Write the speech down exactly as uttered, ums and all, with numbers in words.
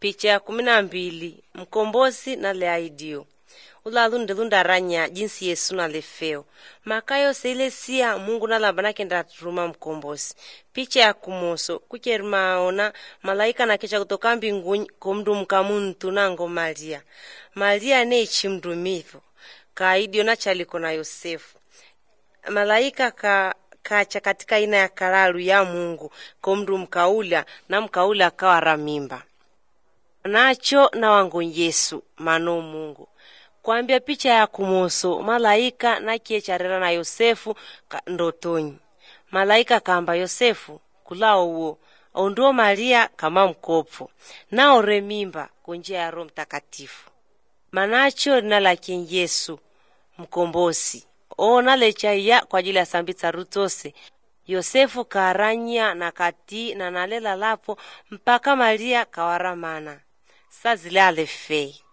Picha ya kumi na mbili. Mkombozi na leaidio. Ulalunde lundaranya jinsi Yesu na lefeo. Makayo seilesia Mungu na lambana kenda turuma mkombozi. Picha ya kumoso. Kucherimaona malaika na kicha kutoka mbinguni kumdu mkamuntu nango Maria. Maria ne chimdumivu. Kaidio na chaliko na Yosefu. Malaika ka kacha katika ina ya kalalu ya Mungu kumdu mkaula na mkaula kawa ramimba. Nacho na wangu Yesu mano Mungu. Kwambia picha ya kumoso malaika na kiecharela na Yosefu ndotoni. Malaika kamba Yosefu kulao uo onduo Maria kama mkopo na oremimba kunjia ya Roho Mtakatifu. Manacho na laki Yesu mkombozi o nalecha ya kwa ajili ya sambitsa rutose. Yosefu karanya na kati na nalela lapo mpaka Maria kawaramana. Sazile alefei.